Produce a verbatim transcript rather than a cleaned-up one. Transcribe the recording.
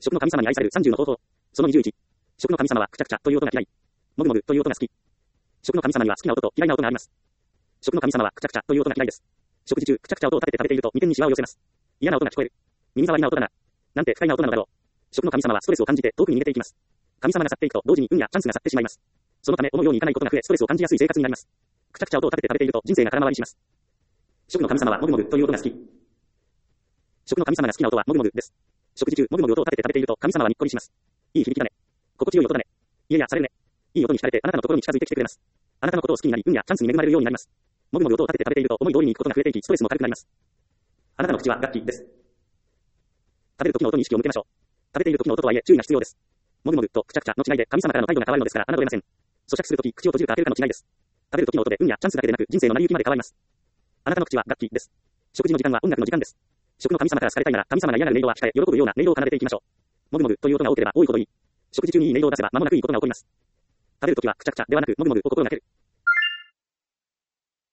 食の神様に愛されるさんじゅうの方法。そのにじゅういち。食の神様はくちゃくちゃという音が嫌い。もぐもぐという音が好き。食の神様には好きな音と嫌いな音があります。食の神様はくちゃくちゃという音が嫌いです。食事中、くちゃくちゃ音を立てて食べていると眉間にシワを寄せます。嫌な音が聞こえる。耳障りな音だな。なんて不快な音なのだろう。食の神様はストレスを感じて遠くに逃げていきます。神様が去っていくと同時に運やチャンスが去ってしまいます。そのため思うようにいかないことが増えストレスを感じやすい生活になります。くちゃくちゃ音を立てて食べていると人生が空回りします。食の神様はもぐもぐという音が好き。食の神様が好きな音はもぐもぐです。食事中、もぐもぐ音を立てて食べていると神様はにっこりします。いい響きだね。心地よい音だね。いやいや、されるね。いい音に惹かれてあなたのところに近づいてきてくれます。あなたのことを好きになり、運やチャンスに恵まれるようになります。もぐもぐ音を立てて食べていると思い通りに行くことが増えていき、ストレスも軽くなります。あなたの口は楽器です。食べる時の音に意識を向けましょう。食べている時の音とはいえ注意が必要です。もぐもぐとくちゃくちゃの違いで神様からの態度が変わるのですから侮れません。咀嚼するとき口を閉じるか開けるかの違いです。食べる時の音で運やチャンスだけでなく人生の成り行きまで変わります。あなたの口は楽器です。食事の時間は音楽の時間です。食の神様から好かれたいなら神様が嫌がる音色は控え、喜ぶような音色を奏でていきましょう。もぐもぐという音が多ければ多いほどいい。食事中にいい音色を出せば間もなくいいことが起こります。食べるときはくちゃくちゃではなくもぐもぐと心がける。